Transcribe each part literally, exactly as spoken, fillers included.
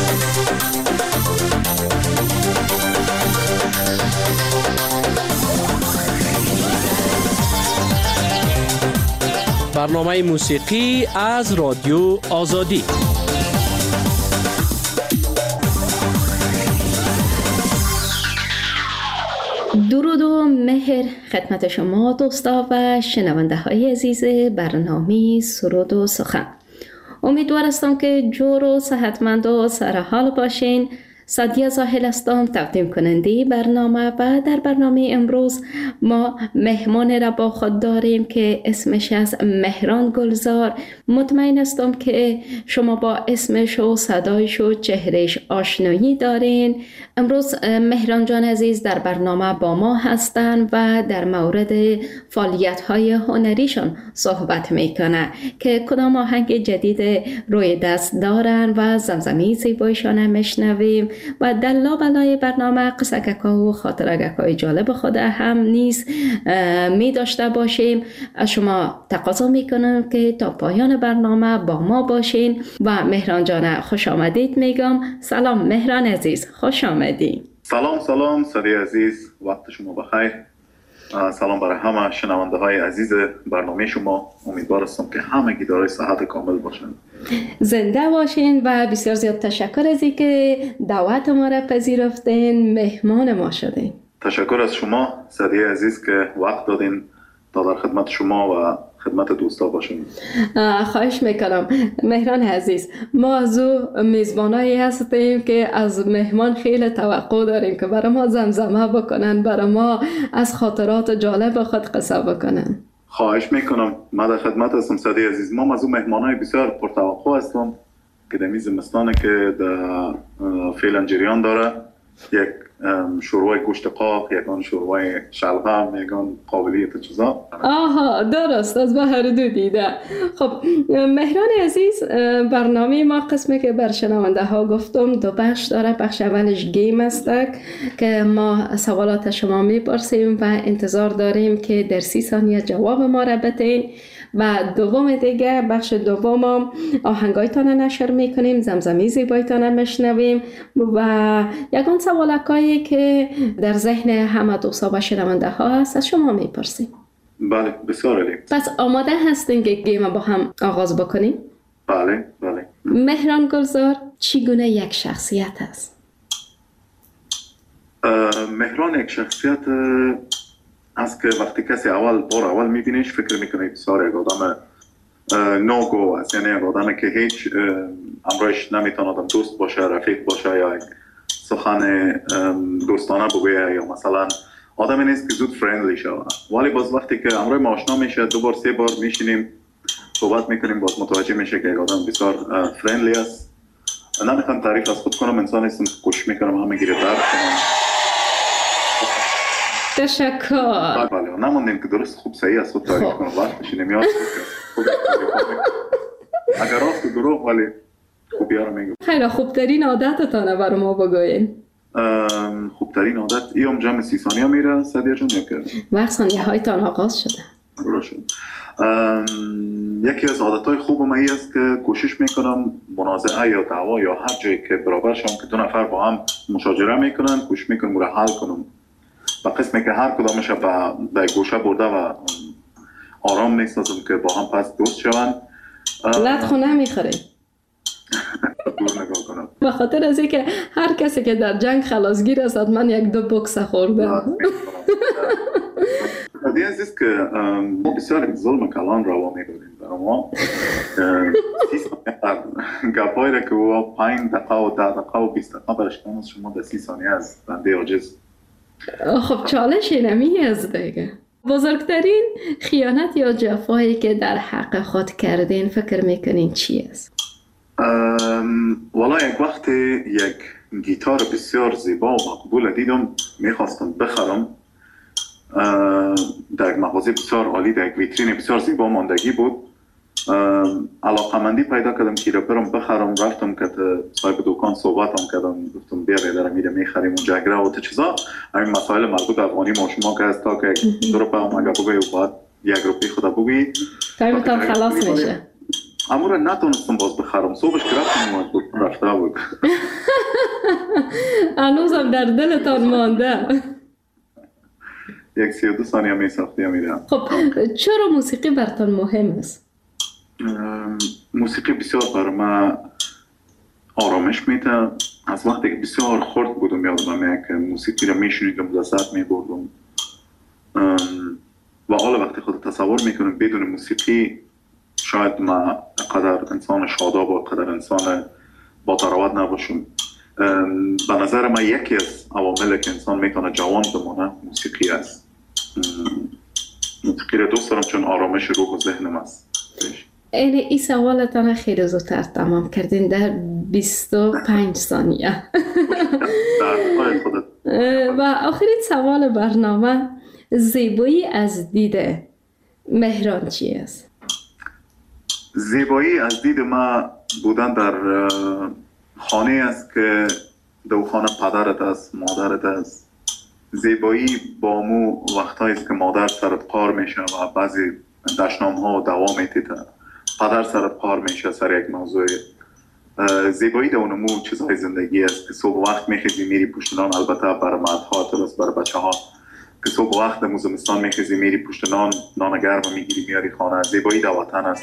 برنامه موسیقی از رادیو آزادی. درود و مهر خدمت شما دوستا و شنونده های عزیز برنامه سرود و سخن. امیدوار هستم که جور و صحتمند و سرحال باشین. سادیه زاهل هستم، تقدیم کننده برنامه، و در برنامه امروز ما مهمان را با خود داریم که اسمش از مهران گلزار. مطمئن هستم که شما با اسمش و صدایش و چهرهش آشنایی دارین. امروز مهران جان عزیز در برنامه با ما هستن و در مورد فعالیت‌های هنریشون صحبت میکنه که کدام آهنگ جدید روی دست دارن و زمزمه زیبایشان هم میشنویم و در لابلای برنامه قصه‌گک‌ها و خاطرگک‌های جالب خود هم نیز می داشته باشیم. از شما تقاضا میکنم که تا پایان برنامه با ما باشین و مهران جان خوش آمدید میگم. سلام مهران عزیز، خوش آمدید. سلام سلام سادی عزیز، وقت شما بخیر. سلام برای همه شنونده های عزیز برنامه شما. امیدوار هستم که همگی دارای صحت کامل باشن، زنده باشین و بسیار زیاد تشکر از اینکه دعوت ما را پذیرفتین، مهمان ما شدین. تشکر از شما سادی عزیز که وقت دادین تا در خدمت شما و خدمت دوستا باشیم. خواهش میکنم مهران عزیز. ما از او میزبانایی هستیم که از مهمان خیلی توقع داریم که برای ما زمزمه بکنن، برای ما از خاطرات جالب خود قصه بکنن. خواهش میکنم، من در خدمت هستم سادی عزیز. ما از اون مهمانای بسیار پرتوقع هستم که در میز زمستانه که در فعلا جریان داره. یک شوربای گوشت قاق، یکان شوربای شلغم، یکان قابلیت چیزا. آها درست، از بهر دو دیده. خب مهران عزیز، برنامه ما قسمی که بر شنونده ها گفتم دو بخش داره. بخش اولش گیم است که ما سوالات شما میپرسیم و انتظار داریم که در سی ثانیه جواب ما را بدین، و دوم دیگه بخش دوم آهنگایتان نشر میکنیم، زمزمه زیبایتان میشنویم و یکان سوالکایی که در ذهن همه دوستا و شنونده ها هست از شما میپرسیم. بله بسیار عالی. پس آماده هستین که گیم با هم آغاز بکنیم؟ بله بله. مهران گلزار چگونه یک شخصیت است؟ مهران یک شخصیت است که وقتی کسی اول بار اول میبینیش فکر میکنه بسیار یک آدم نوگو است، یعنی یک آدمی که هیچ امرایش نمیتونه آدم دوست باشه، رفیق باشه یا یک سخن دوستانه بگویه، یا مثلا آدمی نیست که زود فرندلی شود. ولی باز وقتی که امرای ما آشنا میشه، دو بار سه بار میشینیم صحبت میکنیم، باز متوجه میشه که یک آدم بسیار فرندلی است. نمیخوام تعریف از خود کنم، انسان هستم که کوشش میکنم همه گیره درک کنم. تشکر. بله نموندیم که درست خوب صحیح از خود تعریف کنم، وقتش نمیاد. اگر راست و دروغ ولی خوبی ها رو میگم. خیلی خوبترین عادتتانه برای ما بگوین. خوبترین عادت ایام جمع سی ثانیه میره سادیه جان میکنه. وقت ثانیه هایتان آغاز شده. درست شد. یکی از عادتهای خوبم ای است که کوشش میکنم منازعه یا دعوا یا هر جایی که برابر شم که دو نفر با هم مشاجره میکنن، کوشش میکنم رو حل کنم. و قسمی که هر کدامش به گوشه برده و آرام میسازم که با هم پس دوست شوند. لط خو نمیخوره. دور نگاه کنم. به خاطر از اینکه هر کسی که در جنگ خلاصگیر است من یک دو بوکس خورده. دیگه عزیز که ما بسیار ظلم کلان روا میکنیم برای ما. گپایی را که او پنج دقیقه و ده دقیقه و بیست دقیقه برشتن از شما در سی ثانیه از بنده عاجز. خب چالش اینمی از دیگه. بزرگترین خیانت یا جفایی که در حق خود کردین فکر میکنین چی است؟ والا یک وقت یک گیتار بسیار زیبا و مقبول دیدم، میخواستم بخرم. در یک مغازه بسیار عالی، در یک ویترین بسیار زیبا ماندگی بود. علاقمندی پیدا کردم که را برم بخرم. رفتم که صاحب دکان صحبتم کردم، گفتم بیا بیدارم میره میخریم اون جگره و تا چیزا. همین مسائل مربوط افغانی ما شما که هست تا که دو روپه هم اگر بگوی و باید یک روپی خدا بگوی تایمتان خلاص میشه. اما را نتونستم باز بخرم. صبحش که رفتم رفته بود. هنوزم در دلتان مانده. یک سی و دو ثانیه می ساختی میرم. خب چرا موسیقی برتان مهم است؟ موسیقی بسیار بر من آرامش میده. از وقتی که بسیار خرد بودم یادم میاد که موسیقی رو میشنیدم، لذت میبردم. و حالا وقتی خود تصور میکنم بدون موسیقی شاید من قدر انسان شاداب و قدر انسان با ثروت نباشم. به نظر من یکی از عواملی که انسان میتونه جوان بمونه موسیقی است. موسیقی رو دوست دارم چون آرامش روح و ذهنم است. این ای سوالتان خیلی زودتر تمام کردین در بیست و پنج ثانیه. و آخرین سوال برنامه، زیبایی از دید مهران چی است؟ زیبایی از دید ما بودن در خانه است که دو خانه پدرت است، مادرت است. زیبایی با مو وقتایی است که مادر سرت پار میشه و بعضی دشنام ها دوام میتیده، پدر سرت پار میشه سر یک موضوع. زیبایی در اونمو چیزهای زندگی است که صبح وقت میخیزی میری پشت نان، البته برای مردها درست برای بچه ها که صبح وقت در زمستان میخیزی میری پشت نان، نان گرم میگیری میاری خانه. زیبایی در وطن است.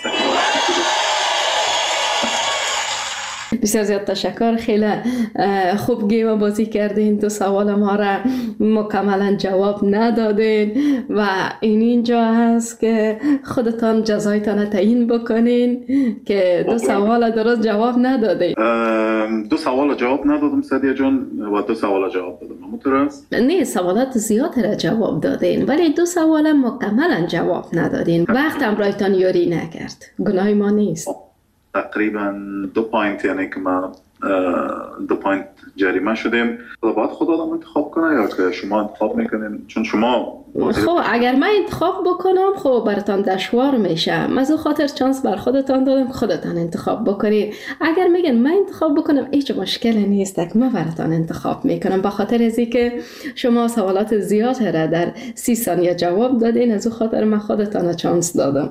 بسیار زیاد تشکر، خیلی خوب گیم بازی کردین. تو سوال ما را مکملا جواب ندادین و این اینجا هست که خودتان جزایتان تعیین بکنین که دو سوال درست جواب ندادین. دو سوال جواب ندادم سدیه جان و دو سوال جواب دادم. همونطور است؟ نه، سوالات زیاد را جواب دادین ولی دو سوال مکملا جواب ندادین. وقت هم رایتان یاری نکرد، گناه ما نیست. تقریبا دو پوینت، یعنی که ما دو پوینت جریمه شدیم. باید خود آدم انتخاب کنه یا که شما انتخاب میکنین؟ چون شما خب اگر من انتخاب بکنم خب براتان دشوار میشه. از اون خاطر چانس بر خودتان دادم که خودتان انتخاب بکنید. اگر میگن من انتخاب بکنم هیچ مشکلی نیست که من براتان انتخاب میکنم. به خاطر از اینکه شما سوالات زیاد را در سی ثانیه جواب دادین، از اون خاطر من خودتان چانس دادم.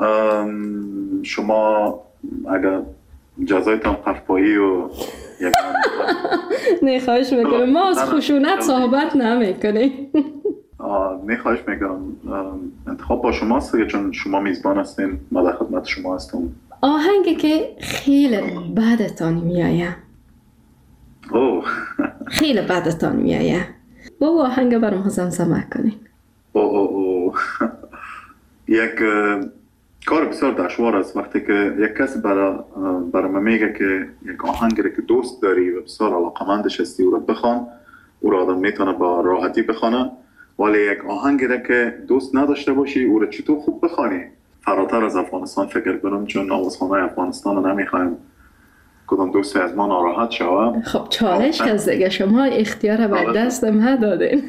شما اگر جزایتان قفایی و یک نه خواهش میکنم، ما از خشونت صحبت نمیکنیم. نه خواهش میکنم، انتخاب با شماست چون شما میزبان هستین، من در خدمت شما هستم. آهنگی که خیلی بعدتان میایه، اوه خیلی بعدتان میایه، با آهنگ برام زمزمه کنین. اوه اوه یک کار بسیار دشوار است وقتی که یک کسی برای برای من میگه که یک آهنگی که دوست داری و بسیار علاقمندش هستی او را بخوان، او را آدم میتونه با راحتی بخونه، ولی یک آهنگی که دوست نداشته باشی او را چطور خوب بخوانی؟ فراتر از افغانستان فکر کنم، چون آوازخوان‌های افغانستان رو نمیخوایم کدام دوستی از ما ناراحت شود. خب چالش هست دیگه، شما اختیار به دست ما دادین.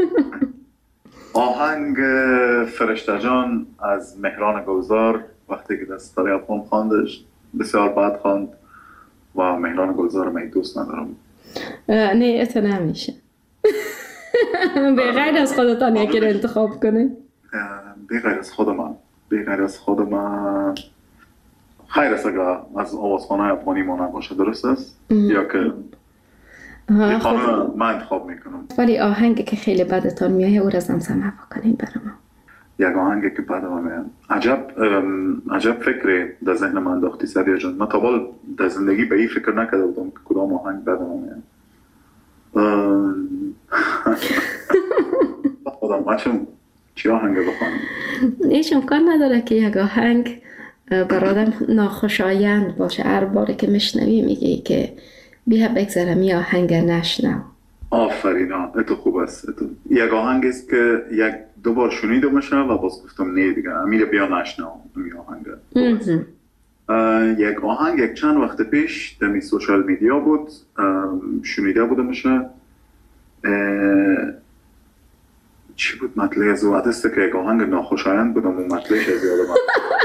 آهنگ فرشته جان از مهران گلزار وقتی که دستاری افغان خواندش بسیار بد خواند و مهران گلزار من دوست ندارم. نه ات نمیشه. به غیر از خودتان یکی رو انتخاب کنید. به غیر از خود من به غیر از خود من خیر است اگر از آوازخوان‌های افغانی ما نباشه، درست است؟ یا که خب من انتخاب میکنم. ولی آهنگی که خیلی بدتان میایه او را زمزمه بکنین برای ما. یک آهنگی که بدم میاد. عجب عجب فکری در ذهن من انداختی سریع جان. من تا حال در زندگی به این فکر نکرده بودم که کدام آهنگ بدم میاد. خودم بچم چی آهنگ بخوانم؟ هیچ امکان نداره که یک آهنگ بر آدم ناخوشایند باشه. هر باری که میشنوی میگی که بیا بگذارم یه آهنگ نشنو. آفرین، اتو خوب است. اتو. یک آهنگ است که یک دو بار شنیده میشه و باز گفتم نه دیگه امیر بیا نشنو این آهنگ. یک آهنگ یک چند وقت پیش در سوشال میدیا بود، شنیده بوده میشه. چی بود مطلع از او؟ عدسته که یک آهنگ ناخوشایند بودم و مطلعش از یادم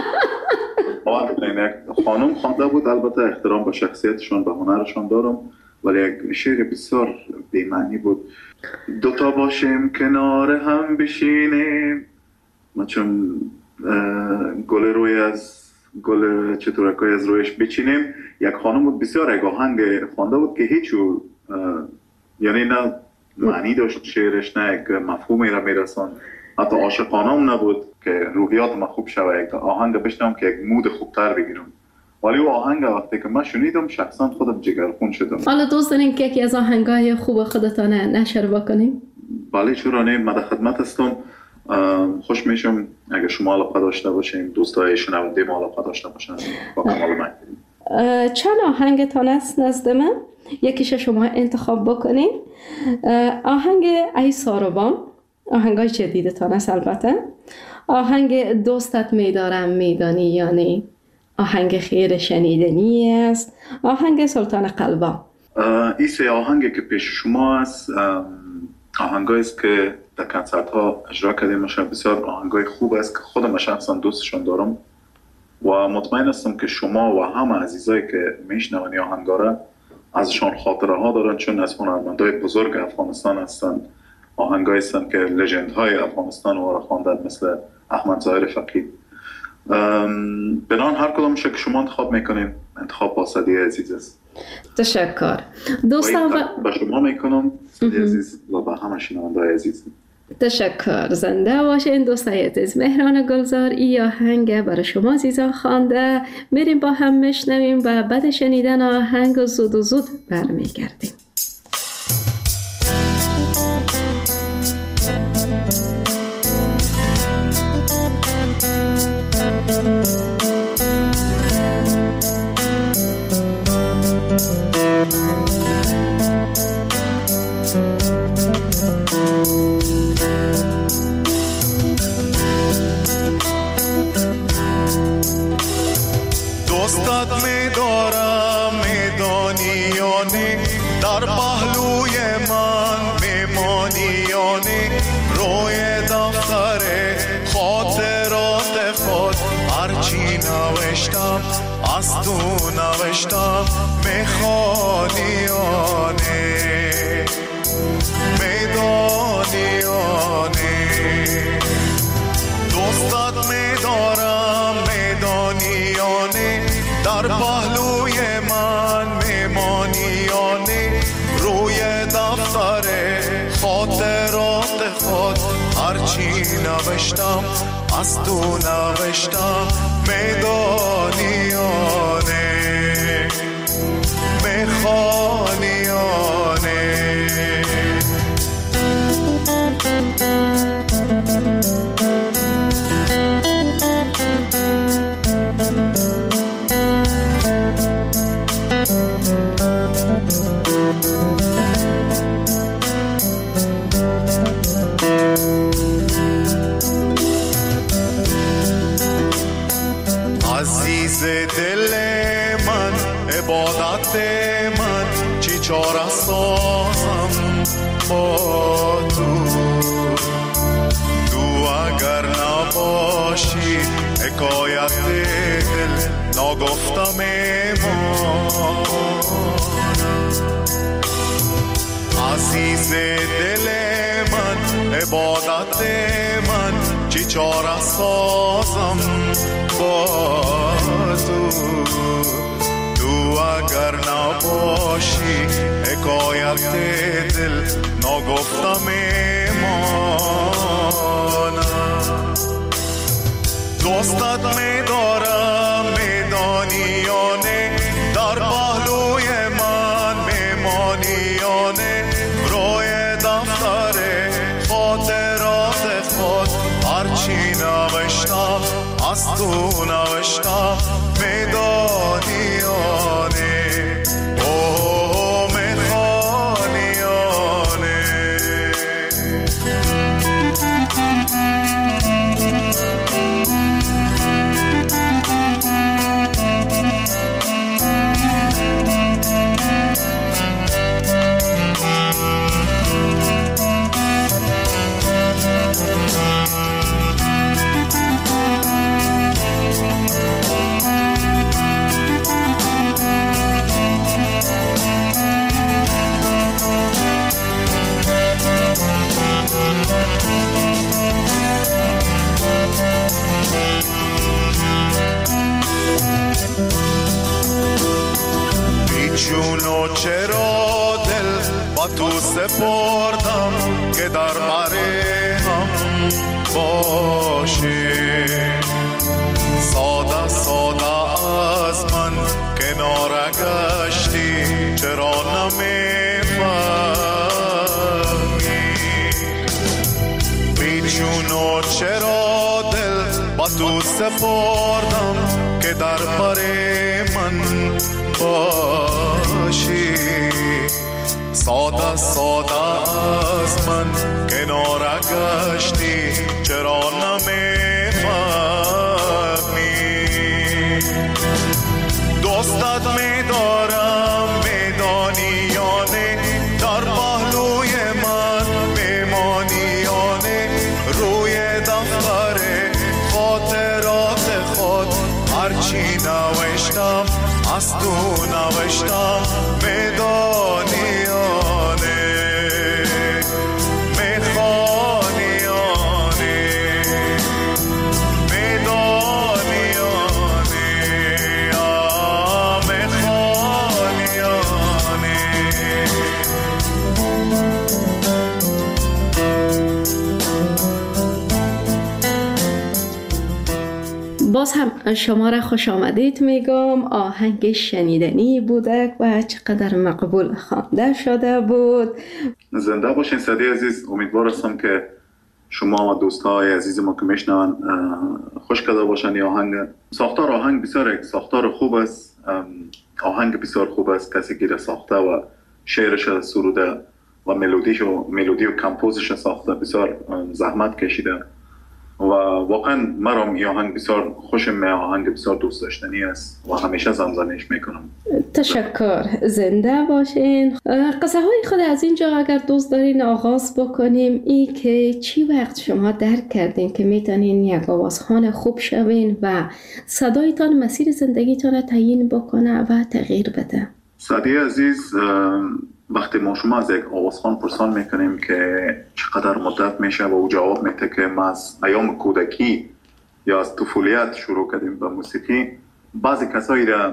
خانم خوانده بود. البته احترام به شخصیتشون به هنرشون دارم، ولی یک شعر بسیار بی‌معنی بود. دوتا باشیم کنار هم بشینیم، ما چون گل روی از گل چطورکای از رویش بچینیم. یک خانم بود بسیار یک آهنگ خوانده بود که هیچ یعنی نه معنی داشت شعرش، نه یک مفهومی را میرسان، حتی عاشقانه هم نبود که روحیات ما خوب شوه، یک آهنگ بشنم که یک مود خوبتر بگیرم. ولی او آهنگ وقتی که من شنیدم شخصا خودم جگرخون شدم. حالا دوست دارین که یکی از آهنگای خوب خودتان نشر بکنیم؟ بله چرا نه، من در خدمت هستم. خوش میشم اگر شما علاقه داشته باشین، دوستای شنونده ما علاقه داشته باشن با کمال من. چند آهنگتان است نزد من؟ یکیش شما انتخاب بکنین. آهنگ ای ساروبان، آهنگای جدیدتان است البته. آهنگ دوستت میدارم میدانی یا نه، آهنگ خیر شنیدنی است، آهنگ سلطان قلبا. این سه آهنگی که پیش شما است آهنگایی است که در کنسرت ها اجرا کردیم. بسیار آهنگای خوب است که خودم شخصا دوستشون دارم و مطمئن هستم که شما و همه عزیزایی که میشنون این آهنگا را ازشان خاطره ها دارن، چون از هنرمندای بزرگ افغانستان هستن. آهنگایی هستن که لژند های افغانستان رو خواندن، مثل احمد ظاهر فقید. بنان هر کدامش که شما انتخاب میکنیم انتخاب با صدی عزیز است. تشکر دوستان و با شما میکنم صدی عزیز و با همه شنونده‌های عزیز. تشکر. زنده باشین دوستای عزیز. مهران گلزار ای آهنگ برای شما عزیزان خوانده. میریم با هم میشنویم و بعد شنیدن آهنگ زود و زود برمیگردیم. دوستت می‌دارم میدانی یا نه، در پهلوی من میمانی یا نه، روی دفتر خاطرات خود هرچی نوشتم از تو نوشتم، میخوانی یا نه، میدانی یا نه. دوستت می‌دارم میدانی یا نه، در پهلوی من میمانی یا نه، روی دفتر خاطرات خود هرچی نوشتم از تو نوشتم، میدانی یا نه، میخوانی یا نه. عزیز دل من، عبادت من، چی چاره سازم با تو، تو اگر نباشی حکایت دل نگفتم ایمان. عزیز دل من، عبادت من، چی چاره سازم با تو، تو اگر نباشی حکایت دل نگفتم ایمانم. دوستت میدارم میدانی یا نه، در پهلوی من میمانی یا نه، روی دفتر خاطرات خود هرچی نوشتم از تو نوشتم، میدانی یا نه، اوه میخوانی یا نه. بیچون و چرا دل با با تو سپردم که در بر هم باشی. ساده ساده از من کنار گشتی، چرا نمیفهمی؟ بیچون و چرا دل با تو سپردم که در بر من باشی. ساده ساده از من کنار گشتی، چرا نمیفهمی؟ دوستت میدارم میدانی یا نه، در پهلوی من میمانی یا نه. روی دفتر خاطرات خود هرچی نوشتم از تو نوشتم، میدانی یا نه، میخوانی یا نه، میدانی یا نه، میخوانی یا نه. باز هم شما را خوش آمدید میگم. آهنگ شنیدنی بوده و چقدر مقبول خوانده شده بود. زنده باشین سعدی عزیز. امیدوار هستم که شما و دوستای عزیز ما که میشنون خوش کرده باشن. این آهنگ ساختار آهنگ بسیار یک ساختار خوب است، آهنگ بسیار خوب است. کسی که ساخته و شعرش سروده و ملودیش و ملودی و کمپوزش ساخته بسیار زحمت کشیده و واقعا مرام این آهنگ بسیار خوشم میاد. آهنگ بسیار دوست داشتنی است و همیشه زمزمه‌اش میکنم. تشکر. زنده باشین. قصه های خود از اینجا اگر دوست دارین آغاز بکنیم، ای که چی وقت شما درک کردین که میتونین یک آوازخوان خوب شوین و صدایتان مسیر زندگیتان را تعیین بکنه و تغییر بده؟ سعدی عزیز، وقتی ما شما از یک آوازخوان پرسان میکنیم که چقدر مدت میشه و او جواب میده که ما از ایام کودکی یا از طفولیت شروع کردیم به موسیقی، بعضی کسایی را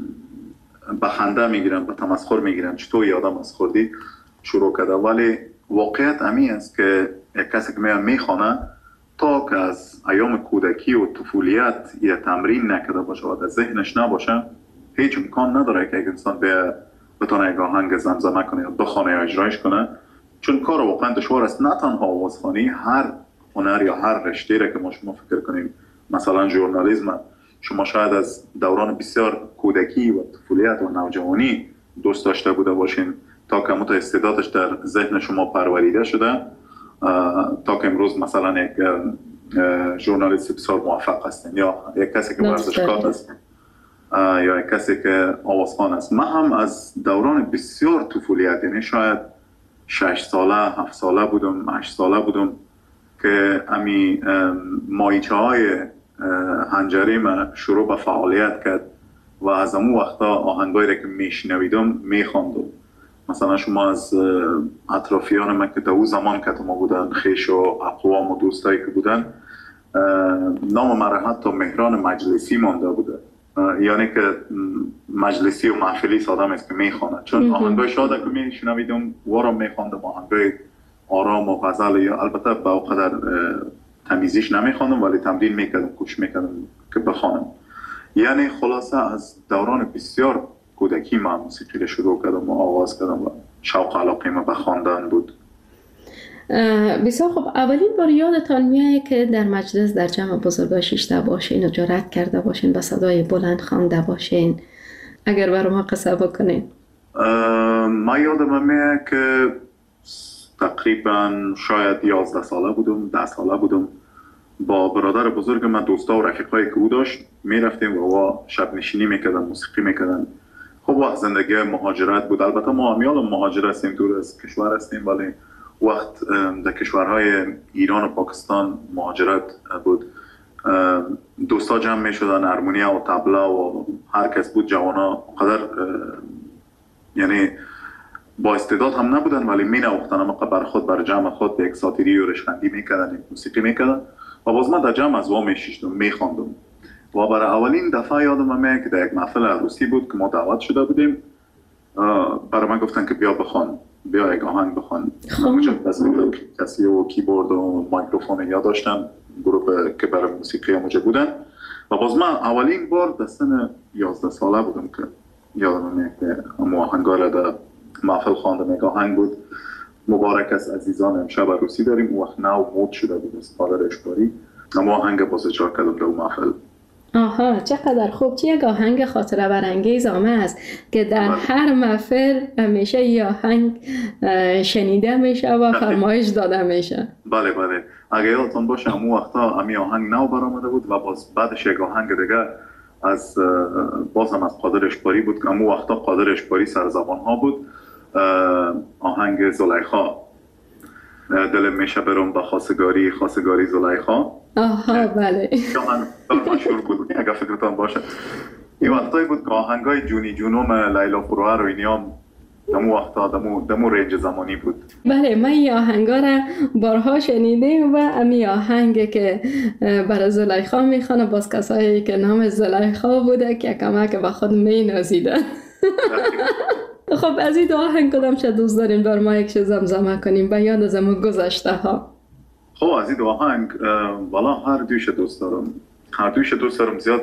به خنده میگیرن، به تمسخر میگیرن، چطور یادم از خوردی شروع کرده. ولی واقعیت امی است که یک کسی که میخوانه تا که از ایام کودکی و طفولیت یا تمرین نکرده باشه و در ذهنش نباشه، هیچ امکان نداره که یک انسان به بتونه یک آهنگ زمزمه کنه یا بخونه یا اجرایش کنه. چون کار واقعا دشوار است. نه تنها آوازخوانی، هر هنر یا هر رشته را که ما شما فکر کنیم، مثلا ژورنالیسم، شما شاید از دوران بسیار کودکی و طفولیت و نوجوانی دوست داشته بوده باشین تا که مت استعدادش در ذهن شما پروریده شده تا که امروز مثلا یک ژورنالیست بسیار موفق هستین یا یک کسی که ورزشکار است یا یک کسی که آوازخوان است. من هم از دوران بسیار طفولیت، یعنی شاید شش ساله، هفت ساله بودم، هشت ساله بودم که امی مایچه های هنجری من شروع به فعالیت کرد و از امو وقتا آهنگایی را که میشنویدم میخواندم. مثلا شما از اطرافیان من که در اون زمان که ما بودن، خیش و اقوام و دوستایی که بودن، نام من حتی مهران مجلسی مانده بوده، یعنی که مجلسی و محفلی سادم است که میخوانه. چون آهنگای شاده که میشنویدم وارم میخواندم، آهنگای آرام و غزل، یا البته با قدر تمیزیش نمیخواندم ولی تمرین میکردم، کوشش میکردم که بخوانم. یعنی خلاصه از دوران بسیار کودکی من موسیقی شروع کردم و آغاز کردم و شوق علاقه من به خواندن بود. بسیار خب. اولین بار یادتان میاد که در مجلس در جمع بزرگای شیشته باشین و جرأت کرده باشین، با صدای بلند خوانده باشین؟ اگر برای ما قصه بکنین. من یادم میاد که تقریبا شاید یازده ساله بودم، ده ساله بودم. با برادر بزرگ من، دوستا و رفیقایی که او داشت، میرفتیم و شب نشینی میکردن، موسیقی میکردن. خب وقت زندگی مهاجرت بود. البته ما همیال مهاجر هستیم، دور از کشور هستیم، ولی وقت در کشورهای ایران و پاکستان مهاجرت بود. دوستا جمع می شدن، هارمونیا و طبلا و هر کس بود، جوانا قدر یعنی با استعداد هم نبودن ولی می نوختن، اما بر خود بر جمع خود یک ساتیری و رشخندی می کردن، موسیقی می کردن و باز من در جمع از وا می شیشتم، می خواندم. و برای اولین دفعه یادم میاد که در یک محفل عروسی بود که ما دعوت شده بودیم. برای من گفتن که بیا بخوان بیا یک آهنگ بخوان. مجدد کسی و کیبورد و میکروفون یا داشتن گروه که برای موسیقی موجه بودن و باز من اولین بار در سن یازده ساله بودم که یادم که امو آهنگار در محفل خواندم. یک آهنگ بود مبارک است عزیزان امشب عروسی داریم. اون وقت نو مود شده بود از پادر اشباری. امو آهنگ باز اجرا کردم در محفل. آها چقدر خوب. چه یک آهنگ خاطره برانگیز آمه است که در بله. هر محفل همیشه یه آهنگ شنیده میشه و فرمایش داده میشه. بله بله. اگه یادتون باشه امو وقتا امی آهنگ نو برآمده بود و باز بعدش یک آهنگ دیگه از باز هم از قادر اشباری بود که امو وقتا قادر اشباری سر زبان ها بود. آهنگ زلیخا دلم میشه برم به خواستگاری خواستگاری زلیخا. آها بله. آهنگ مشهور بود اگه فکرتان باشه. این وقتایی بود که آهنگای جونی جونوم لیلا فروهر و اینیام دمو وقتا دمو دمو رنج زمانی بود. بله من این آهنگا را بارها شنیدم و امی آهنگ که برای زلیخا میخوانه باز کسایی که نام زلیخا بوده که کمک به خود می نازیدن. خب از این دو آهنگ کدام چه دوست داریم بر ما یک زمزمه کنیم بیان از امون گذشته ها؟ خب از این دو آهنگ والا هر دویش دوست دارم. هر دویش دوست دارم. زیاد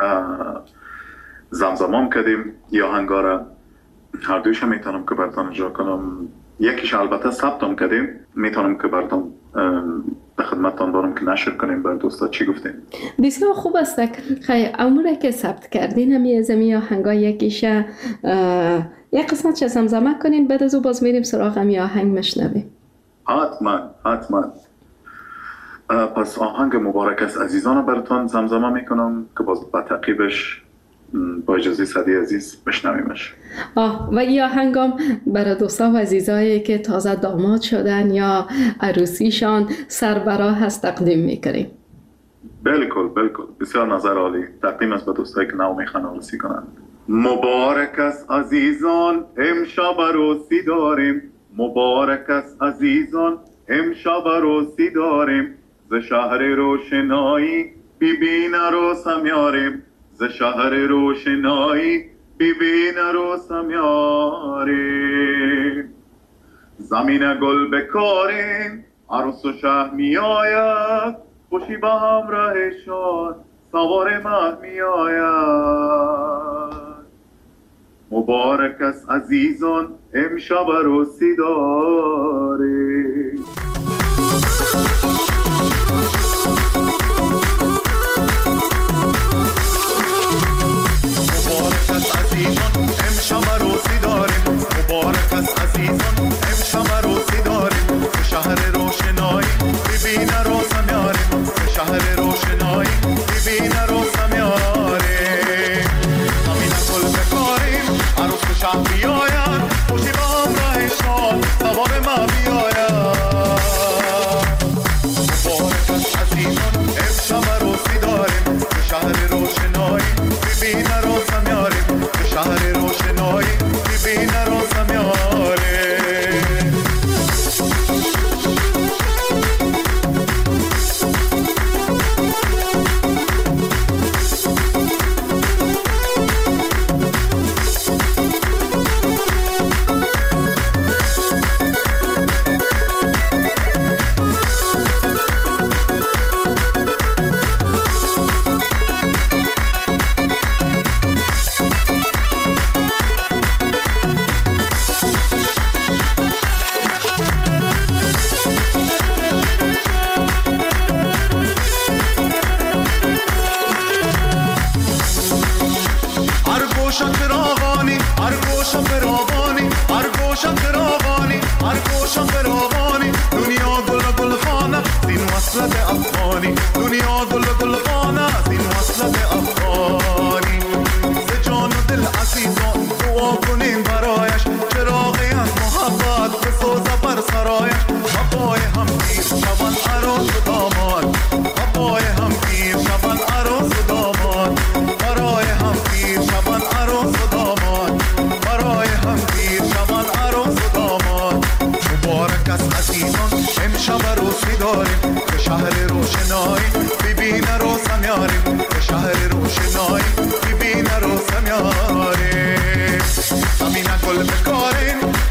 زمزمام کردیم یا آهنگا را. هر دویش میتونم که براتون اجرا کنم. یکیش البته ثبتم کردیم میتونم که براتون به خدمتتان دارم که نشر کنیم بر دوستا چی گفتیم. بسیار خوب است. خیلی اموره که ثبت کردین همی از امی آهنگا یکیش یک قسمت چه زمزمه کنین بعد از او باز میریم سراغ امی آهنگ مشنویم. حتما حتما. پس آهنگ مبارک است عزیزان براتون زمزمه میکنم که باز با تعقیبش با اجازه صدی عزیز بشنویمش. آه و این آهنگام برای دوستا و عزیزایی که تازه داماد شدن یا عروسیشان سربراه هست تقدیم میکنیم. بالکل بالکل. بسیار نظر عالی. تقدیم است به دوستایی که نو میخوان عروسی کنند. مبارک است عزیزان امشب عروسی داریم. مبارک است عزیزان امشب عروسی داریم. ز شهر روشنایی ببین عروسم یاریم. ز شهر روشنایی ببین عروسم یاریم. زمین گل بکاریم عروس و شه می آید. خوشی به همراهشان سوار مه می آید. مبارک است عزیزان امشب عروسی داریم. مبارک است عزیزان امشب عروسی داریم. مبارک است عزیزان امشب عروسی داریم. شهر روشنایی ببین عروسم یاریم. شهر روشنایی ببین عروسم یاریم. زمین گل بکاریم عروس و شه بیاید. خوشی به همراهشان سوار مه بیاید. مبارک است عزیزان امشب عروسی داریم. شهر روشنایی ببین عروسم یاریم. شهر روشنایی ببین عروسم یاریم.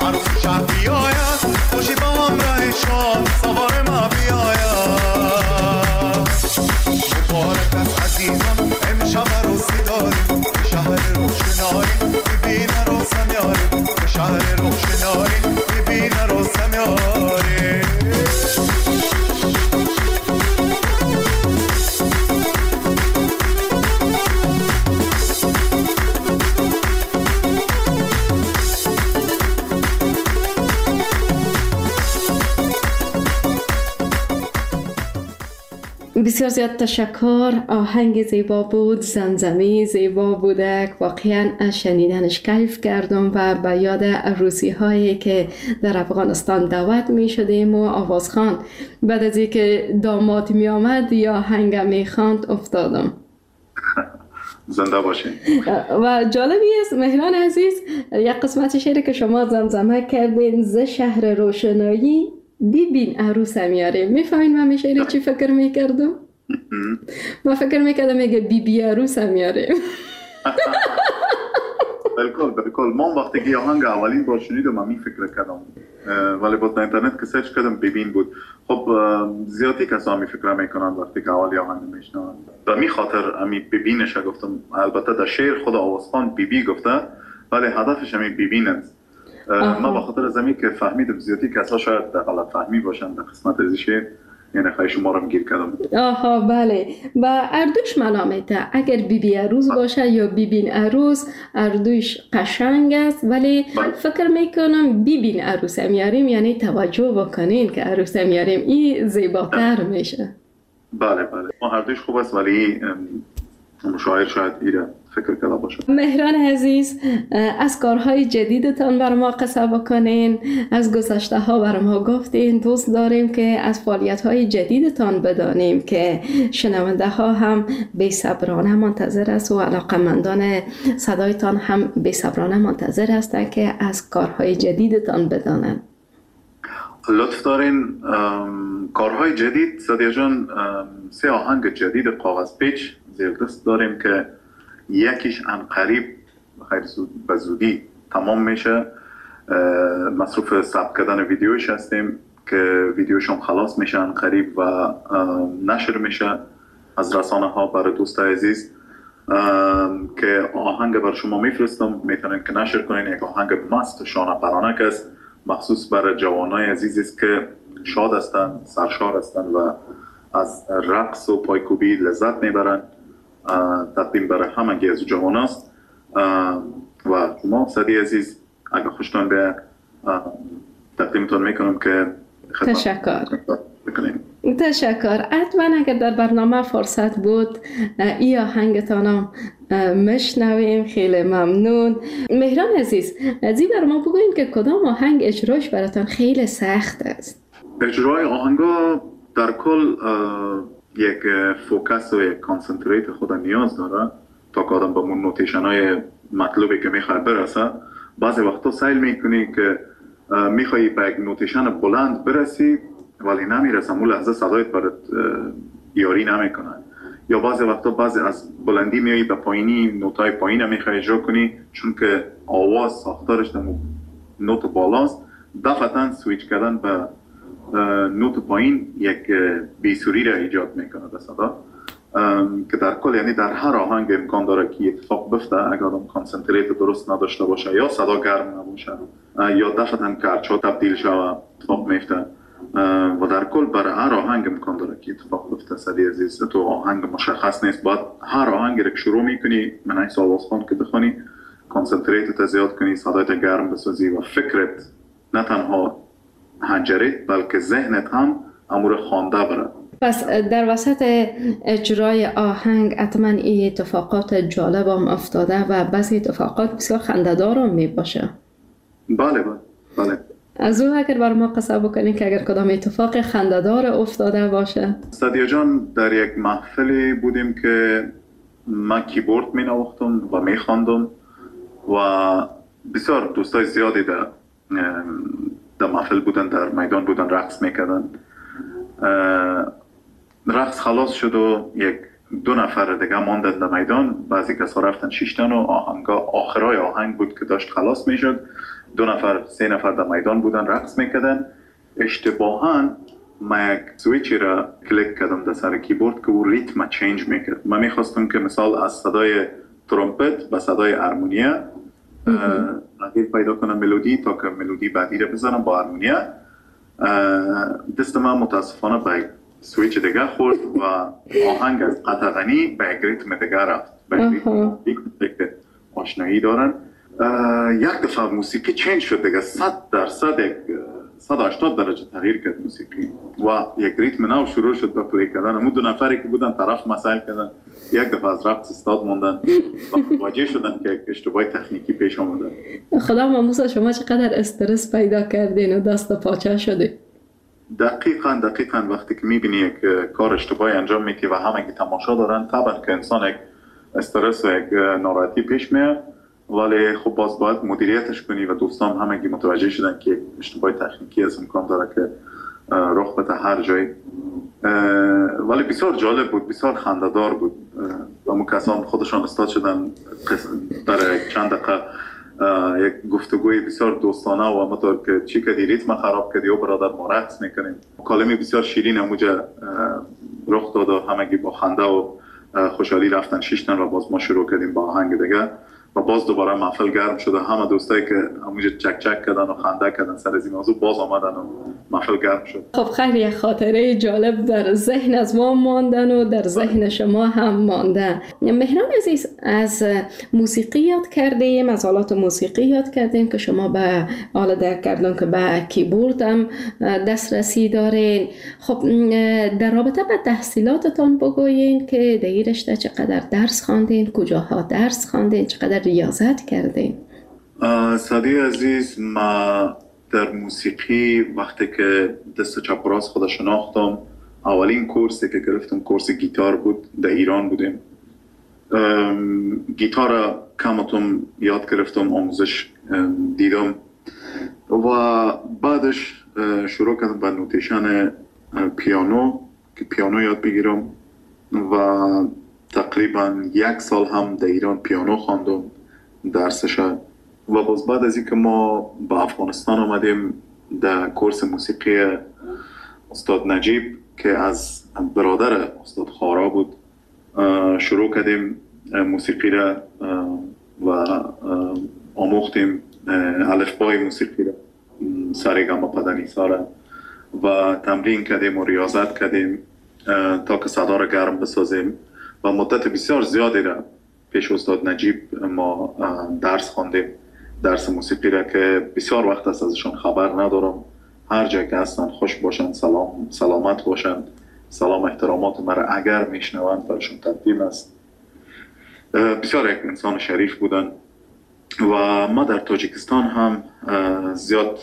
عروس شهر بیاید خوشی با همراه شاد سوار ما بیاید مبارک است عزیزان امشب عروسی داریم شهر روشنایی ببین عروسم یاریم شهر روشنایی ببین عروسم یاریم بسیار زیاد تشکر. آهنگ زیبا بود، زمزمه زیبا بودک. واقعا شنیدنش کیف کردم و به یاد عروسی هایی که در افغانستان دعوت می شدیم و آوازخوان بعد از اینکه داماد می آمد یا آهنگ می خواند افتادم. زنده باشین. و جالبی است مهران عزیز، یک قسمت شعری که شما زمزمه کردین، ز شهر روشنایی ببین عروسم یاره. میفهمین من شعری چی فکر میکردم؟ من فکر میکردم میگه بی بی عروسم یاره. بالکل بالکل. من وقتی که آهنگ اولین بار شنیدم من می فکر کردم، ولی باز در اینترنت که سرچ کردم ببین بود. خب زیادی کسا می فکر میکنن وقتی که اولی آهنگ میشنون. و می خاطر امی ببینش گفتم. البته در شعر خود آوازخوان بی بی گفته، ولی هدفش امی ببین است. ما به خاطر زمین که فهمیدم زیادی کسا شاید غلط فهمی باشن در قسمت از شعر، یعنی خواهی شما رو میگیر کردم. آها بله. و اردوش منامته اگر بی بی عروس باشه یا بیبین عروس، اردوش قشنگ است، ولی بله. فکر میکنم بیبین عروس میاریم یعنی توجه بکنین که عروس میاریم، این زیباتر میشه. بله بله. ما اردوش خوب است ولی مشاعر شاید ایره فکر کرده باشه. مهران عزیز، از کارهای جدیدتان بر ما قصه بکنین، از گذشته ها بر ما گفتین. دوست داریم که از فعالیت های جدیدتان بدانیم که شنونده ها هم بی صبرانه منتظر است و علاقمندان صدایتان هم بی صبرانه منتظر هستند که از کارهای جدیدتان بدانند. لطف دارین. کارهای جدید سادیا جان، سه آهنگ جدید کاغذ پیچ زیر دست داریم که یکیش ان قریب خیلی زود به زودی تمام میشه. مصروف ثبت کردن ویدیوش هستیم که ویدیوشون خلاص میشه ان قریب و نشر میشه از رسانه ها برای دوستای عزیز. که آهنگ بر شما میفرستم، میتونین که نشر کنین. یک آهنگ مست شانه پرانک است، مخصوص برای جوانای عزیز است که شاد هستند، سرشار هستند و از رقص و پایکوبی لذت میبرند. تقدیم برای همگی از جوان است و شما صدی عزیز اگر خوشتان به تقدیمتون میکنم که تشکر بکنیم. تشکر. حتما اگر در برنامه فرصت بود ای آهنگتانم مشنویم. خیلی ممنون. مهران عزیز، ازی بر ما بگوین که کدام آهنگ اجراش براتان خیلی سخت است؟ اجرای آهنگا در کل یک فوکس و یک کانسنتریت خود نیاز داره تا که آدم به اون نوتیشن های مطلوبی که میخواد برسه. بعضی وقتا سیل میکنی که میخوایی به یک نوتیشن بلند برسی ولی نمیرسه، اون لحظه صدایت برات یاری نمیکنه. یا بعضی وقتا بعضی از بلندی میایی به پایینی، نوتای پایین میخوایی اجرا کنی چون که آواز ساختارش در نوت بالاست. دفعتا سویچ کردن به نوت پایین یک بیسوری را ایجاد میکنه به صدا، که در کل یعنی در هر آهنگ امکان داره که اتفاق بفته اگر آدم کانسنتریت درست نداشته باشه، یا صدا گرم نباشه یا دفعتا کرچا تبدیل شوه اتفاق میفته. و در کل برای هر آهنگ امکان داره که اتفاق بفته. صدی عزیز تو آهنگ مشخص نیست، باید هر آهنگ را که شروع میکنی من ایسا آوازخوان که بخونی کانسنتریت زیاد کنی، صدایت گرم بسازی و فکرت نه تنها هنجرت بلکه ذهنت هم امور خوانده برد. پس در وسط اجرای آهنگ حتما این اتفاقات جالب هم افتاده و بعضی اتفاقات بسیار خنده‌دار هم می باشه. بله بله بله. از او اگر بر ما قصه بکنید که اگر کدام اتفاق خنده‌دار افتاده باشه. صدیا جان، در یک محفلی بودیم که من کیبورد می نواختم و می خواندم و بسیار دوستای زیادی در در محفل بودن، در میدان بودن، رقص میکردن. رقص خلاص شد و یک دو نفر دیگه ماندن در میدان، بعضی کسا رفتن شیشتن و آهنگا آخرای آهنگ بود که داشت خلاص میشد. دو نفر سه نفر در میدان بودن رقص میکردن. اشتباهاً من یک سویچی را کلیک کردم در سر کیبورد که او ریتم چینج میکرد. من میخواستم که مثال از صدای ترومپت به صدای هارمونیا تغییر پیدا کنم ملودی تا که ملودی بعدی را بزنم با هارمونیا. دست من متاسفانه به سویچ دیگه خورد و آهنگ از قطع غنی به یک ریتم دیگه رفت، به یک ریتم که آشنایی دارن. یک دفعه موسیقی چینج شد دیگه، صد درصد یک صد و هشتاد درجه تغییر کرد موسیقی و یک ریتم نو شروع شد به پلی کردن. همون دو نفری که بودن طرف مسائل کردن، یک دفعه از رقص استاد موندن و متوجه شدن که اشتباه تکنیکی پیش آمده. خدا ماموسا شما چقدر استرس پیدا کردین و دست پاچه شده؟ دقیقاً دقیقاً وقتی که میبینی یک کار اشتباهی انجام میدی و همه تماشا دارن، طبعا که انسان یک استرس و یک ناراحتی پیش میاد، ولی خب باز باید مدیریتش کنی و دوستان همگی متوجه شدن که اشتباه تکنیکی از امکان داره که رخ بده هر جایی. ولی بسیار جالب بود، بسیار خنده‌دار بود. اما کسان خودشان استاد شدن برای چند دقیقه یک گفتگوی بسیار دوستانه و همونطور که چی کردی ریتم خراب کردی و برادر ما رقص میکنیم. کلمه بسیار شیرین همونجا رخ داد و همگی با خنده و خوشحالی رفتن شیشتن و باز ما شروع کردیم با آهنگ دیگه و باز دوباره محفل گرم شده. همه دوستایی که همونجا چک چک کردن و خنده کردن سر از این موضوع باز آمدن و محفل گرم شد. خب خیلی یک خاطره جالب در ذهن از ما ماندن و در ذهن شما هم مانده. مهران عزیز، از موسیقی یاد کردیم، از آلات موسیقی یاد کردیم که شما به آله درک کردن که به کیبورد هم دسترسی دارین. خب در رابطه با تحصیلاتتان بگوین که در این رشته چقدر درس خواندین، کجاها درس خواندین، چقدر ریاضت کردین؟ سادی عزیز، ما در موسیقی وقتی که دست چپ و راست خود شناختم، اولین کورسی که گرفتم کورس گیتار بود. در ایران بودیم. گیتار کمتون یاد گرفتم، آموزش دیدم و بعدش شروع کردم به نوتیشن پیانو که پیانو یاد بگیرم و تقریبا یک سال هم در ایران پیانو خواندم درسش. و باز بعد از اینکه ما به افغانستان آمدیم در کورس موسیقی استاد نجیب که از برادر استاد خارا بود شروع کردیم موسیقی را و آموختیم الفبای موسیقی را، سارگاما پدنیسا را و تمرین کردیم و ریاضت کردیم تا که صدا را گرم بسازیم و مدت بسیار زیادی را پیش استاد نجیب ما درس خواندیم، درس موسیقی را که بسیار وقت است ازشون خبر ندارم. هر جا که هستن خوش باشند، سلام سلامت باشند، سلام احترامات مرا اگر میشنوند برشون تقدیم است. بسیار یک انسان شریف بودن و ما در تاجیکستان هم زیاد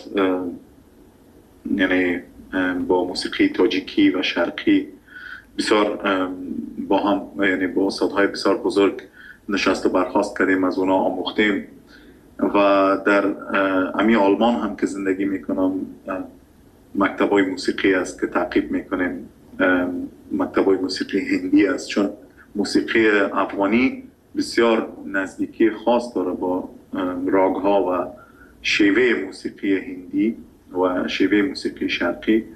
یعنی با موسیقی تاجیکی و شرقی بسیار با هم یعنی با استادهای بسیار بزرگ نشست و برخاست کردیم، از اونا آموختیم و در امی آلمان هم که زندگی میکنم مکتبای موسیقی است که تعقیب میکنیم. مکتبای موسیقی هندی است چون موسیقی افغانی بسیار نزدیکی خاص داره با راگ ها و شیوه موسیقی هندی و شیوه موسیقی شرقی.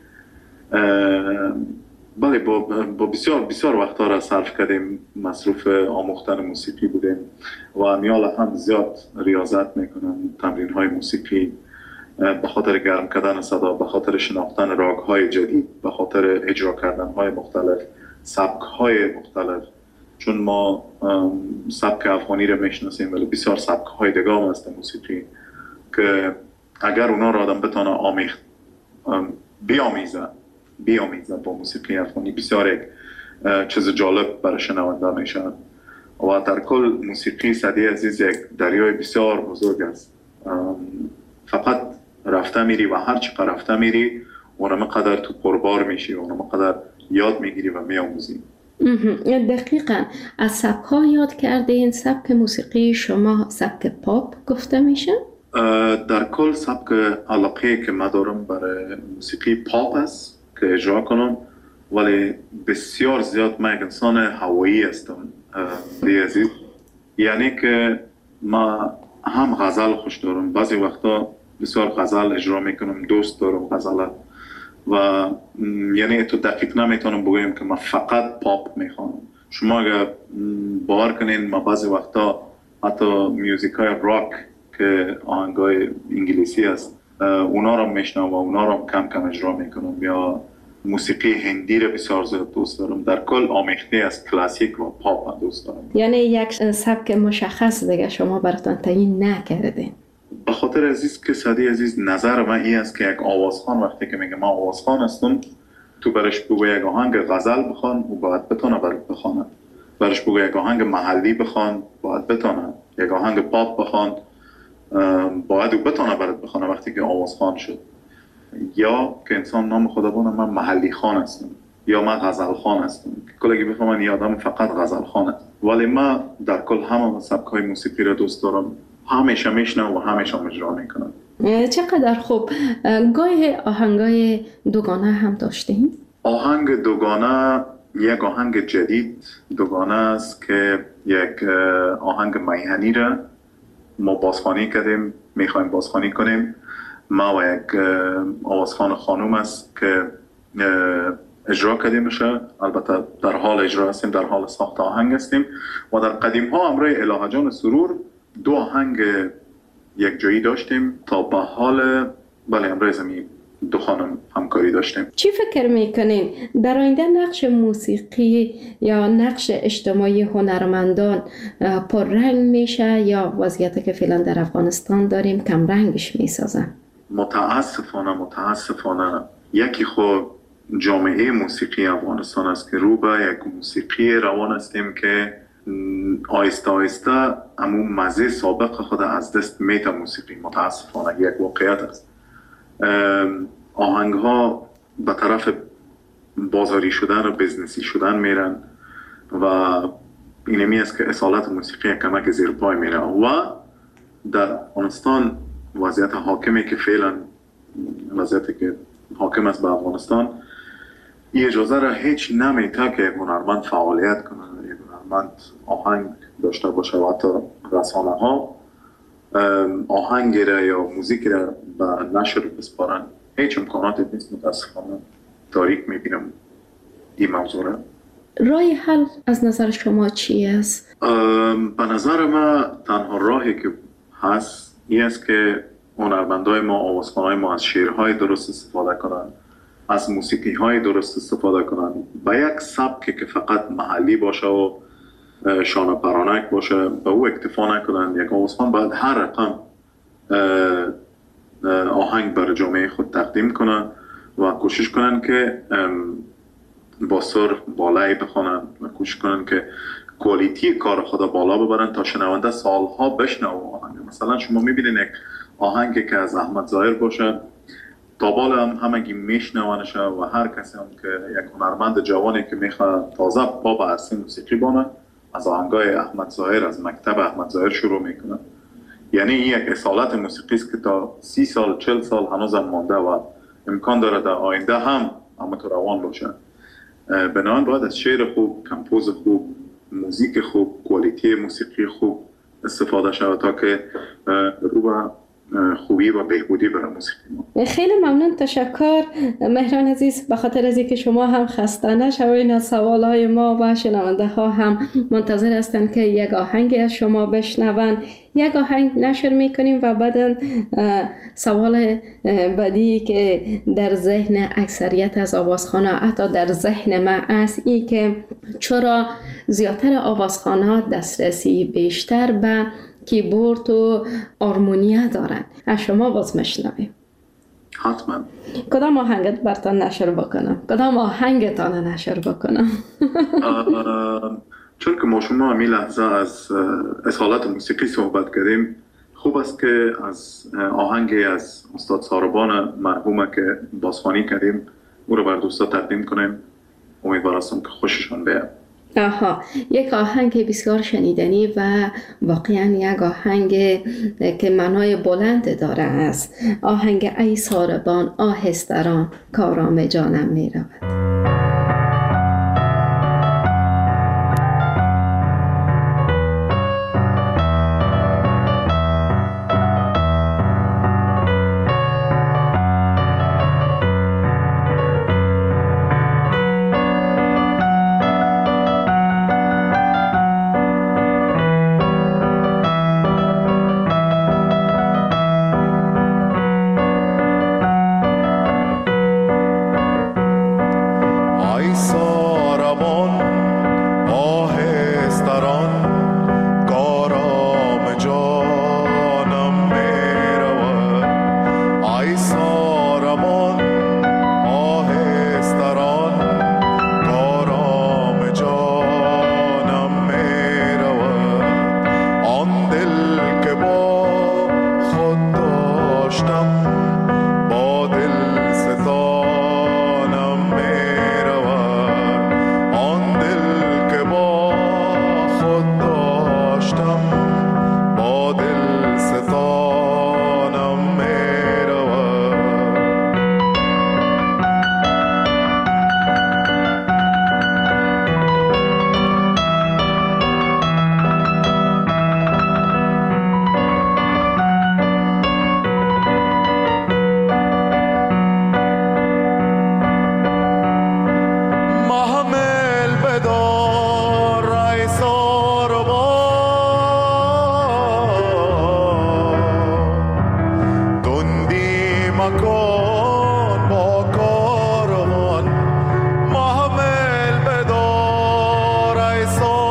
بله با, با بسیار بسیار وقتا را صرف کردیم، مصروف آموختن موسیقی بودیم و امیال هم زیاد ریاضت میکنن، تمرین های موسیقی به خاطر گرم کردن صدا، به خاطر شناختن راگ های جدید، به خاطر اجرا کردن های مختلف، سبک های مختلف. چون ما سبک افغانی را میشناسیم ولی بسیار سبک های دیگه هم هست موسیقی که اگر اونا را آدم بتانه آمیخت بیامیزه بیامیزه با موسیقی افغانی بسیار یک چیز جالب برای شنونده میشه. و در کل موسیقی سعدی عزیز یک دریای بسیار بزرگ است. فقط رفته میری و هر چقدر رفته میری اونم قدر تو پربار میشی، اونم قدر یاد میگیری و میآموزی. دقیقاً. از سبک ها یاد کردین. سبک موسیقی شما سبک پاپ گفته میشه؟ در کل سبک علاقه که من دارم برای موسیقی پاپ است که اجرا کنم ولی بسیار زیاد من یک انسان هوایی هستم دی عزیز. یعنی که ما هم غزل خوش دارم، بعضی وقتا بسیار غزل اجرا میکنم، دوست دارم غزل و یعنی تو دقیق نمیتونم بگویم که من فقط پاپ میخوانم. شما اگر باور کنین ما بعضی وقتا حتی میوزیک های راک که آهنگای انگلیسی است اونا رو میشنم و اونا رو کم کم اجرا میکنم، یا موسیقی هندی رو بسیار زیاد دوست دارم. در کل آمیخته از کلاسیک و پاپ دوست دارم. یعنی یک سبک مشخص دیگه شما براتون تعیین نکردین؟ به خاطر عزیز که صدی عزیز نظر من این است که یک آوازخوان وقتی که میگه من آوازخوان هستم، تو برش بگو یک آهنگ غزل بخوان و باید بتونه برات بخونه، برش بگو یک آهنگ محلی بخوان باید بتونه، یک آهنگ پاپ بخوان باید او بتونه برات بخونه وقتی که آوازخوان شد. یا که انسان نام خدا بونه من محلی خان هستم یا من غزل خان هستم، کلگی بفهمن یه آدم فقط غزل خان هست. ولی من در کل همه سبک های موسیقی رو دوست دارم، همیشه میشنم و همیشه اجرا میکنم. چقدر خوب. گاهی آهنگای دوگانه هم داشتین؟ آهنگ دوگانه یک آهنگ جدید دوگانه است که یک آهنگ میهنی را ما بازخوانی کردیم، میخوایم بازخوانی کنیم. ما و یک آوازخوان خانوم است که اجرا کردیم میشه، البته در حال اجرا هستیم، در حال ساخت آهنگ هستیم. و در قدیم ها امروی الهه جان سرور دو آهنگ یک جایی داشتیم تا به حال بله امروی زمین دو خانم همکاری داشتیم. چی فکر میکنین در آینده نقش موسیقی یا نقش اجتماعی هنرمندان پررنگ میشه یا وضعیتی که فعلا در افغانستان داریم کم رنگش میسازن؟ متاسفانه متاسفانه یکی خود جامعه موسیقی افغانستان است که رو به یک موسیقی روان هستیم که آیسته آیسته امون مزه سابق خود از دست میته. موسیقی متاسفانه یک واقعیت است. آهنگ ها به طرف بازاری شدن و بزنسی شدن میرن و اینمی است که اصالت موسیقی کمک زیر پای میره. و در افغانستان وضعیت حاکمی که فعلا وضعیتی که حاکم است به افغانستان این اجازه را هیچ نمیده که هنرمند فعالیت کنه، هنرمند آهنگ داشته باشه و حتی رسانه ها آهنگ را یا موزیک را به نشر بسپارن. هیچ امکاناتی نیست. متاسفانه تاریک میبینم این موضوع را. راه حل از نظر شما چی است؟ به نظر ما تنها راهی که هست این است که هنرمندای ما، آوازخوانای ما از شعرهای درست استفاده کنند، از موسیقی های درست استفاده کنند، با یک سبکی که فقط محلی باشه و شانه پرانک باشه به او اکتفا نکنند. یک آوازخوان باید هر رقم آهنگ بر جامعه خود تقدیم کنند و کوشش کنند که با سر بالایی بخوانند و کوشش کنند که کوالیتی کار خود بالا ببرند تا شنونده سالها بشنوه آهنگ. مثلا شما میبینید یک آهنگی که از احمد ظاهر باشه تا بالا هم همگی میشنوانشه و هر کسی هم که یک هنرمند جوانی که میخواد تازه پا به عرصه موسیقی بانه از آهنگای احمد ظاهر، از مکتب احمد ظاهر شروع میکنه. یعنی این یک اصالت موسیقی است که تا سی سال چل سال هنوز هم مانده و امکان داره در آینده هم همونطور روان باشه. بنابراین باید از شعر خوب، کمپوز خوب، موزیک خوب، کوالیتی موسیقی خوب استفاده شود تا که رو به خوبی و بهبودی برای موسیقی ما. خیلی ممنون، تشکر مهران عزیز، به خاطر از اینکه شما هم خسته نشوین. از سوالهای ما و شنونده ها هم منتظر هستند که یک آهنگ از شما بشنون. یک آهنگ نشر میکنیم و بعدا سوال بعدی که در ذهن اکثریت از آوازخوان‌ها حتی در ذهن من است این که چرا زیادتر آوازخوان‌ها دسترسی بیشتر به کیبورد و آرمونیا دارن؟ از شما باز میشنویم. حتما. کدام آهنگت براتون نشر بکنم؟ کدام آهنگتان نشر بکنم؟ چون که ما شما همی لحظه از اصالت موسیقی صحبت کردیم، خوب است که از آهنگی از استاد ساربان مرحومه که بازخوانی کردیم او رو بر دوستا تقدیم کنیم. امیدوار هستم که خوششان بیاد. آها، یک آهنگ بسیار شنیدنی و واقعا یک آهنگ که معنای بلند داره است. آهنگ ای ساربان آهستران کارام جانم می رود. مکن با کاروان محمل بدار ای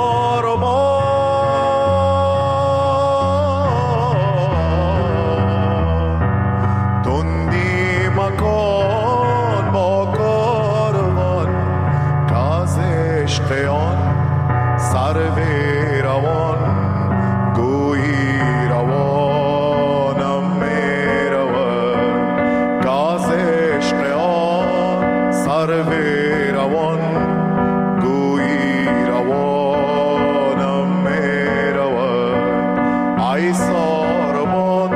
ساربان تندی مکن با کاروان که از عشق آن سرو روان گویی روانم می رود که از عشق آن سرو روان گویی روانم می رود ای ساربان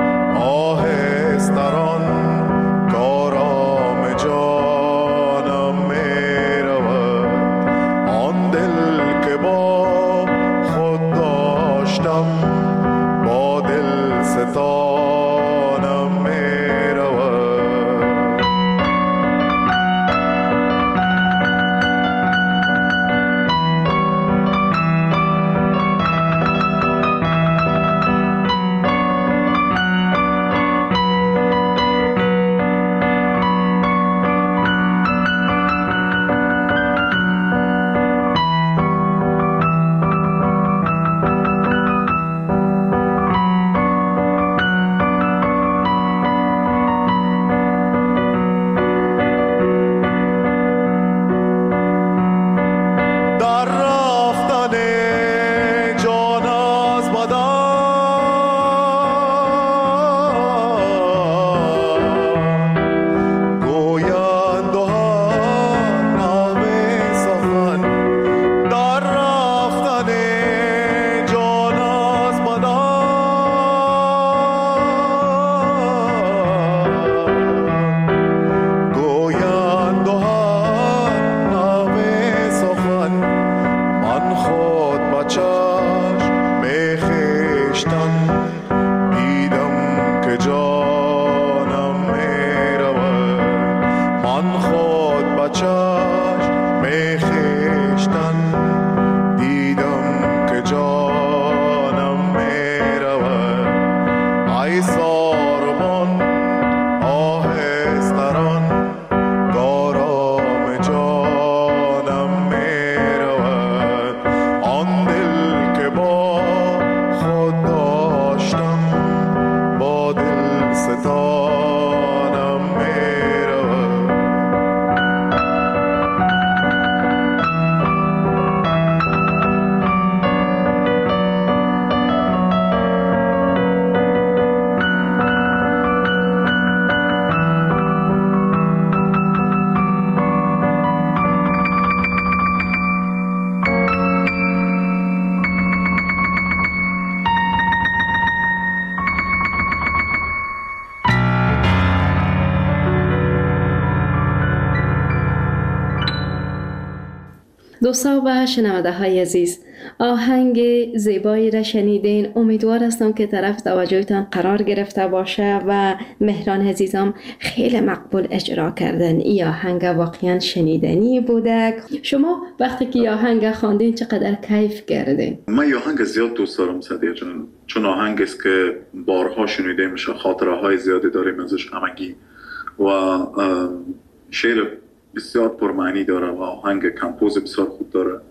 آهستران کارام جانم می رود آن دل که با خود داشتم با دل ستانم می رود در رفتن جان از بدن گویند و هر نغمه سخن در رفتن جان از بدن گویند و هر نغمه سخن من خود با چشم به خویشتن دیدم که جانم می رود من خود با چشم به خویشتن دیدم که جانم می رود ای ساربان آهستران کارام جانم می رود آن دل که با خود داشتم با دل ستانم می رود دوستان و شنونده های عزیز، آهنگ زیبایی را شنیدین. امیدوار هستم که طرف توجهتان قرار گرفته باشه و مهران عزیزم خیلی مقبول اجرا کردن. این آهنگ واقعا شنیدنی بوده. شما وقتی که آهنگ خواندین چقدر کیف کردین؟ من این آهنگ زیاد دوست دارم صدیق جان، چون آهنگ است که بارها شنیده میشه، خاطره های زیادی داریم ازش همگی و شعر بسیار پرمعنی داره و آهنگ کمپوز بسیار خوب داره.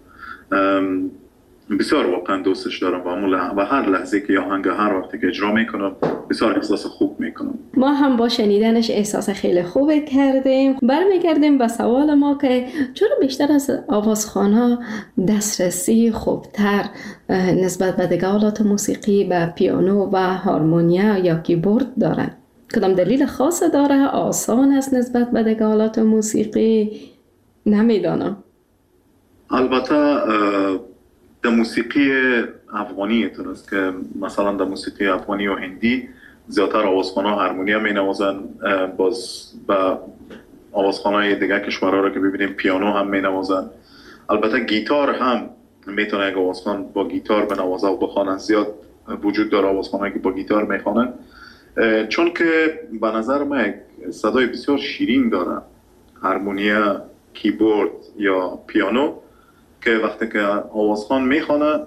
بسیار واقعا دوستش دارم و هر لحظه که آهنگ هر وقتی که اجرا میکنم بسیار احساس خوب میکنم. ما هم با شنیدنش احساس خیلی خوب کردیم. برمیگردیم به سوال ما که چرا بیشتر از آوازخوان‌ها دسترسی خوبتر نسبت به دیگه آلات موسیقی به پیانو و هارمونیا یا کیبورد دارن؟ کدام دلیل خاص داره؟ آسان است نسبت به دیگه آلات موسیقی؟ نمیدانم. البته در موسیقی افغانی اینطور است که مثلا در موسیقی افغانی و هندی زیادتر آوازخوان‌ها هارمونیا می نوازن، باز با آوازخوان‌های دیگه کشورها رو که ببینیم پیانو هم می نوازن. البته گیتار هم میتونه یک آوازخوان با گیتار بنوازه و بخوانه. زیاد وجود داره آوازخوان‌هایی که با گیتار میخوانن، چون که به نظر من یک صدای بسیار شیرین داره هارمونیا، کیبورد یا پیانو، که وقتی که آوازخوان میخوانه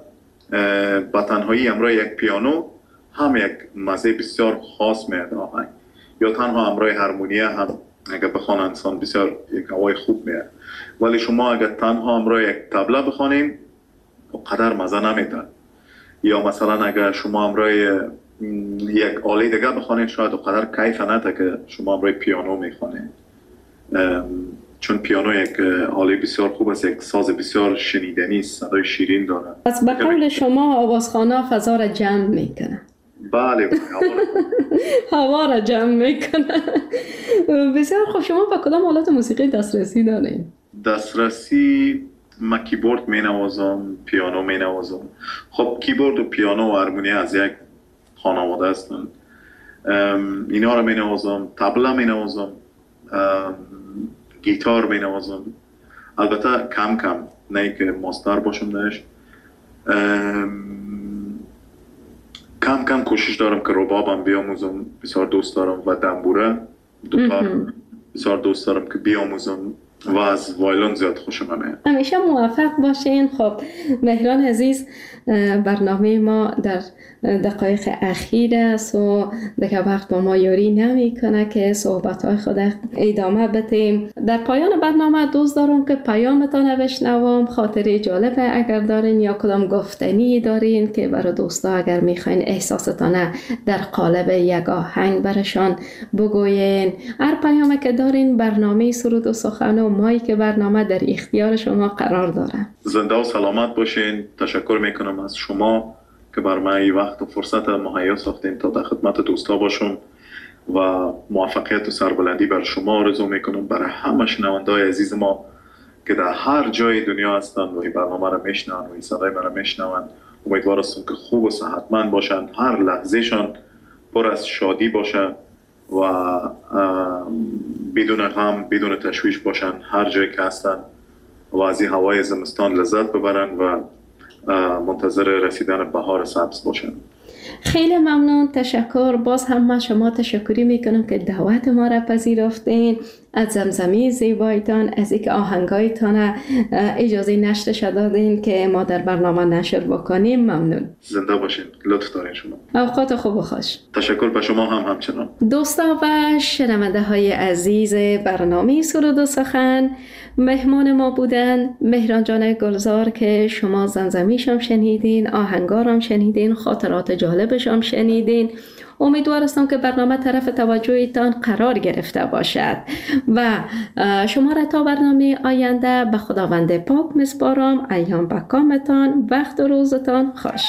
با تنهایی همراه یک پیانو هم یک مزه بسیار خاص میده آهنگ. یا تنها همراه هارمونیه هم اگر بخوان انسان بسیار یک هوای خوب میاد. ولی شما اگر تنها همراه یک طبله بخوانین اونقدر مزه نمیده. یا مثلا اگر شما همراه یک آله دیگه بخوانین شاید اونقدر کیف نده که شما همراه پیانو میخوانین، چون پیانو یک آله بسیار خوب است، یک ساز بسیار شنیدنی است، صدای شیرین داره. پس به قول شما آوازخوان‌ها فضا را جمع میکنه. بله هوا را جمع میکنه. بسیار خوب. شما با کدام آلات موسیقی دسترسی دارین؟ دسترسی من کیبورد می نوازم، پیانو می نوازم. خب کیبورد و پیانو و هارمونی از یک خانواده هستند. اینا رو می نوازم، طبله می نوازم، گیتار می نوازم. البته کم کم، نه که ماستر باشم درش. کم کم کوشش دارم که ربابم بیاموزم، بسیار دوست دارم، و دنبوره دوتا بسیار دوست دارم که بیاموزم، و از وایلون زیاد خوشم میاد. همیشه موفق باشین. خب مهران عزیز، برنامه ما در دقایق اخیر است و دیگه وقت با ما یاری نمی کنه که صحبت‌های خود ادامه بدیم. در پایان برنامه دوست دارم که پیامتان بشنوم، خاطره جالب اگر دارین یا کدام گفتنی دارین که برای دوستا اگر میخواین احساستان در قالب یک آهنگ برشان بگوین. هر پیامی که دارین برنامه سرود و سخن و مایی که برنامه در اختیار شما قرار داره. زنده و سلامت باشین. تشکر میکنم از شما که بر من این وقت و فرصت مهیا ساختین تا در خدمت دوستا باشم، و موفقیت و سربلندی بر شما آرزو میکنم، برای همه شنونده‌های عزیز ما که در هر جای دنیا هستن و این برنامه را میشنون و این صدای من را میشنون. امیدوار هستم که خوب و صحتمند باشن، هر لحظهشان پر از شادی باشه و بدون غم بدون تشویش باشن هر جایی که هستن، و از این هوای زمستان لذت ببرن و منتظر رسیدن بهار سبز باشن. خیلی ممنون، تشکر. باز هم من شما تشکری میکنم که دعوت ما را پذیرفتین، از زمزمه زیبایتان، از اینکه آهنگایتان اجازه نشرش دادین که ما در برنامه نشر بکنیم. ممنون. زنده باشین. لطف دارین شما. اوقات خوب و خوش. تشکر به شما هم همچنان. دوستا و شنونده های عزیز برنامه سرود و سخن، مهمان ما بودن مهران جان گلزار که شما زمزمیشم شنیدین، آهنگارم شنیدین، خاطرات جالبشم شنیدین. امیدوار هستم که برنامه طرف توجهتان قرار گرفته باشد و شما را تا برنامه آینده به خداوند پاک میسپارم. ایام به کامتان، وقت و روزتان خوش.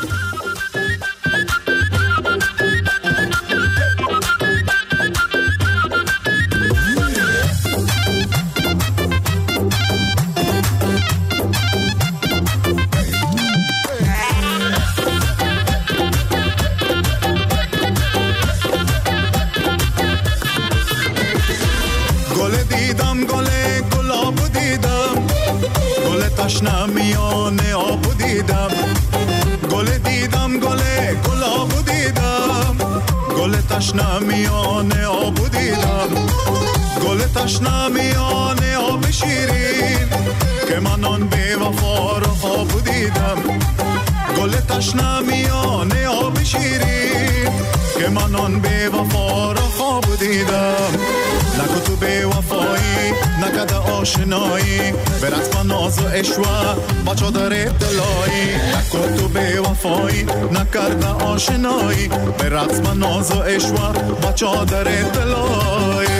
تشنه میان آب دیدم، گل دیدم گل گلاب دیدم، گل تشنه میان آب دیدم، گل تشنه میان آب شیرین که من آن بی وفا رو خواب دیدم، گل تشنه میان آب شیرین که من آن بی وفا رو خواب دیدم. نکو تو بی وفایی نکده آشنایی برد با ناز و اشوه با چادر دلایی، نکو تو بی وفایی نکرده آشنایی برد با ناز و اشوه با چادر دلایی.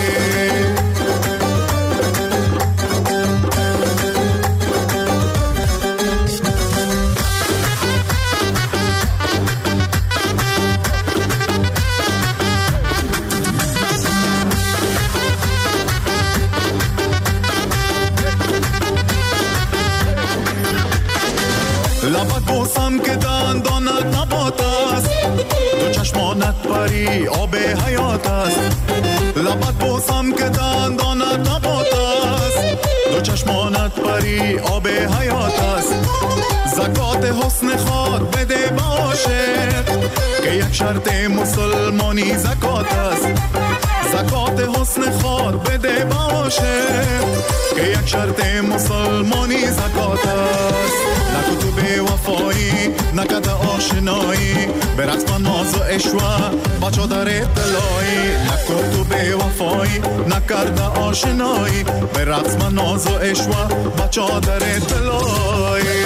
لبت بوسم که دندانت نبات است، دو چشمانت پری آب حیات است، لبت بوسم که دندانت نبات است، دو چشمانت پری آب حیات است، زکات حسن خود بده باشه که یک شرط مسلمانی زکات است، زکات حسن خود بده باشه که یک شرط مسلمانی زکات است. نکو تو بی وفایی نکده آشنایی برد با ناز و اشوا بچا در اطلاعی نکن تو به وفایی نکرده آشنایی به رقص من ناز و اشوا بچا در اطلاعی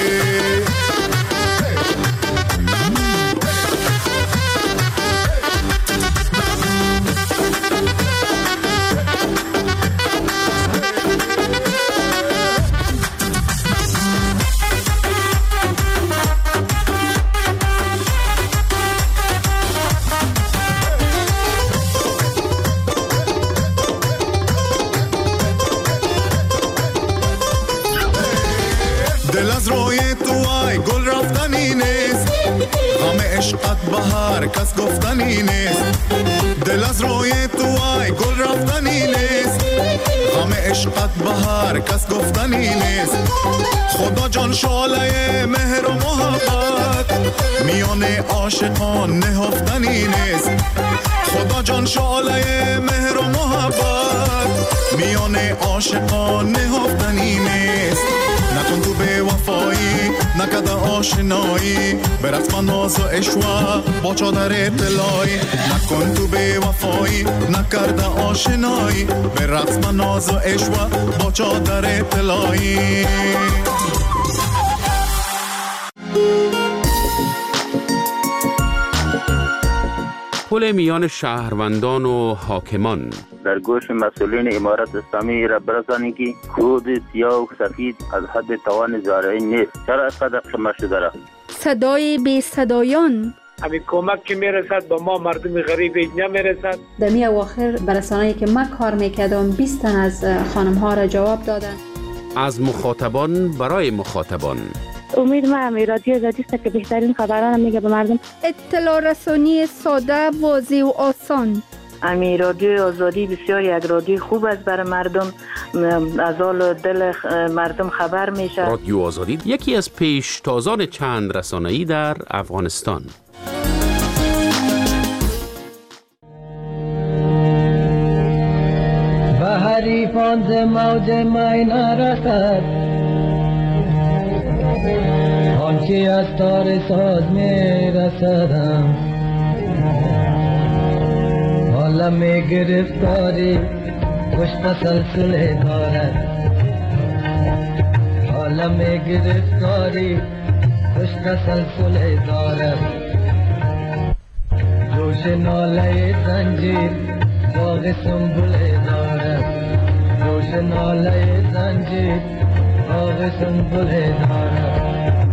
عشقت بهار کس گفتنی نیست دل از روی تو آی گل رفتنی نیست غم عشقت بهار کس گفتنی نیست خدا جان شعله مهر و محبت میان عاشقان نهفتنی نیست خدا جان شعله مهر و محبت میان عاشقان نهفتنی نیست نکن تو به وفایی نکده آشنایی به رسم ناز و اشوا با چادر اطلاعی نکن تو به وفایی نکرده آشنایی به رسم ناز و اشوا با چادر اطلاعی پل میان شهروندان و حاکمان در گوش مسئولین امارت اسلامی را برسانید که خود سیاه و سفید از حد توان زارعی نیست. چرا از قدر شما شده را؟ صدای بی صدایان همین کمک که میرسد به ما مردم غریب نمیرسد. در می اواخر برسانه‌ای که من کار میکردم بیست تن از خانم ها را جواب دادن. از مخاطبان برای مخاطبان امید ما هم رادیو آزادی است که بهترین خبران میگه به مردم. اطلاع رسانی ساده، واضح و آسان. امی رادیو آزادی بسیار یک رادیو خوب است برای مردم، از حال دل مردم خبر میشه. رادیو آزادی یکی از پیشتازان چند رسانه‌ای در افغانستان. به حریفان ز موج می نرسد آنچه از تار ساز می رسدم، عالم گرفتاری خوش تسلسل دارد، عالم گرفتاری خوش تسلسل دارد، جوش ناله زنجیر باغ سنبل دارد، جوش ناله زنجیر باغ سنبل دارد.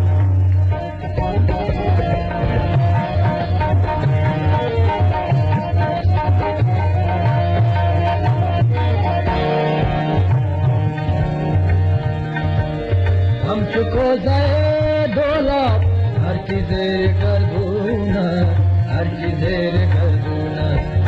हम चुको जाए डोला हर चीजें कर दूना, हर चीजें कर दूना,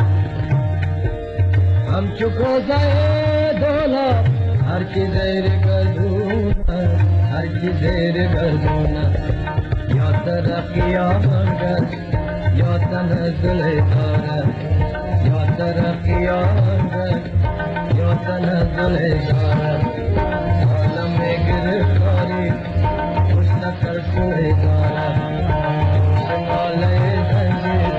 हम चुको जाए डोला हर चीजें कर दूना, हर चीजें कर दूना, या तरक्किया मंगल या तनज़ुल तारा, या तरक्किया मंगल या तनज़ुल तारा, आलम गिरफ्तारी खुश न कर सोए तारा, संभाले जंजीर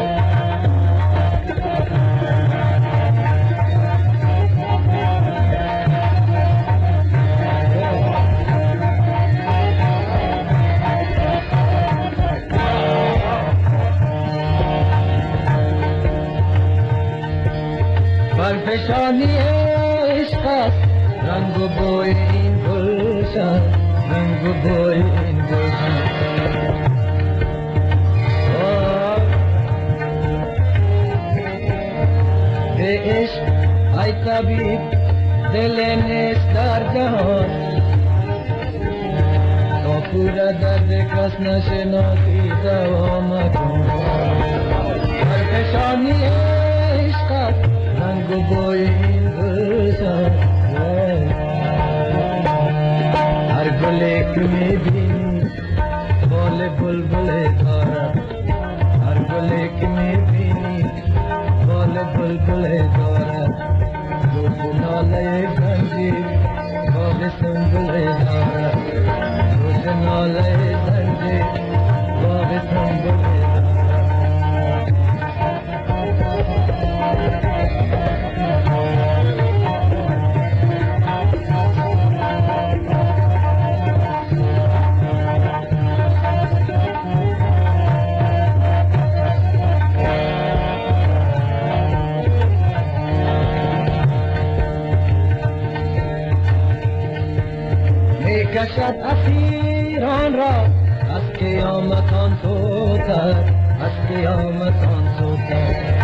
बरफशानी इश्क़ रंग बोए इन गुलशन, रंग बोए इन गुलशन, बे इश्क़ आई तबीब दिल नेस्तार जहान, तो पूरा दर्द कस न शनाती दवा मकून, बरफशानी इश्क़ रंग बोए इन गुलशन, हर गुले में भी बोले बुलबुले धारा, हर गुले में भी बोले बुलबुले धारा, जो सुना ले जंजीर बोले संबुले धारा, जो सुना ले जंजीर बोले संबुले धारा। کشد اسیران را از قیامتان سوتر، از قیامتان سوتر.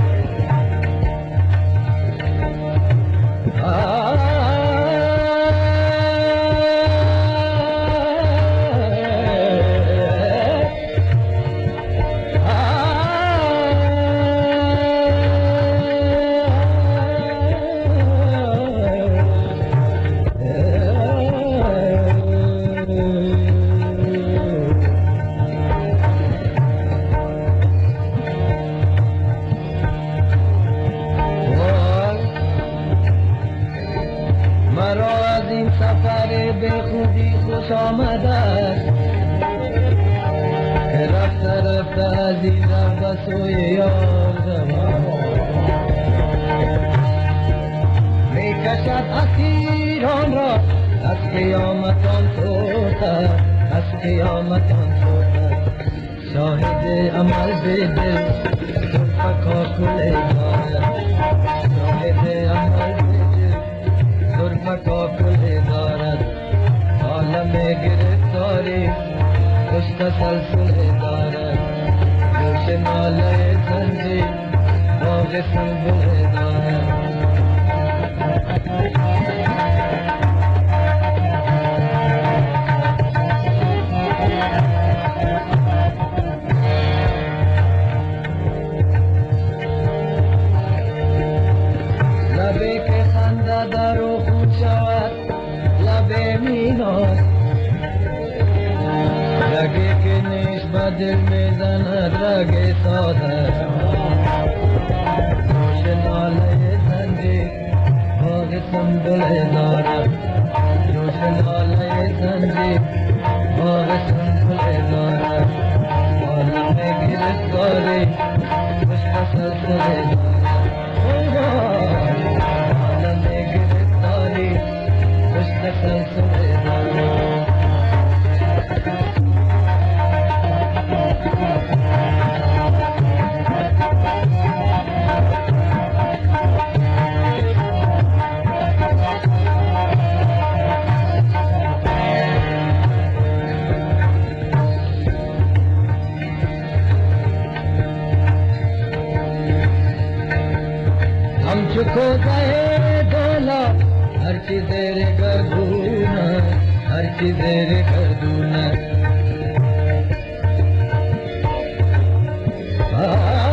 Ah